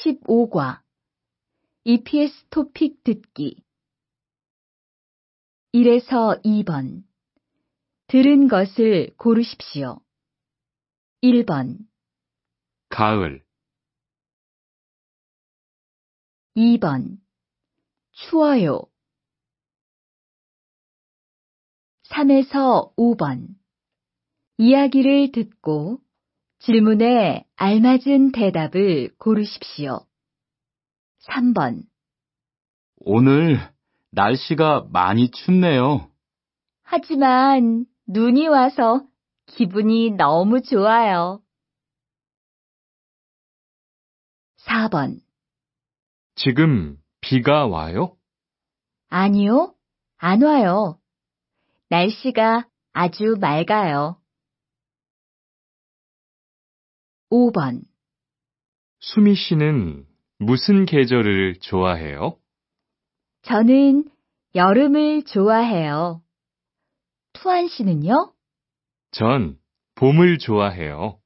15과 EPS 토픽 듣기 1에서 2번 들은 것을 고르십시오. 1번 가을, 2번 추워요. 3에서 5번 이야기를 듣고 질문에 알맞은 대답을 고르십시오. 3번 오늘 날씨가 많이 춥네요. 하지만 눈이 와서 기분이 너무 좋아요. 4번 지금 비가 와요? 아니요, 안 와요. 날씨가 아주 맑아요. 5번 수미 씨는 무슨 계절을 좋아해요? 저는 여름을 좋아해요. 투안 씨는요? 전 봄을 좋아해요.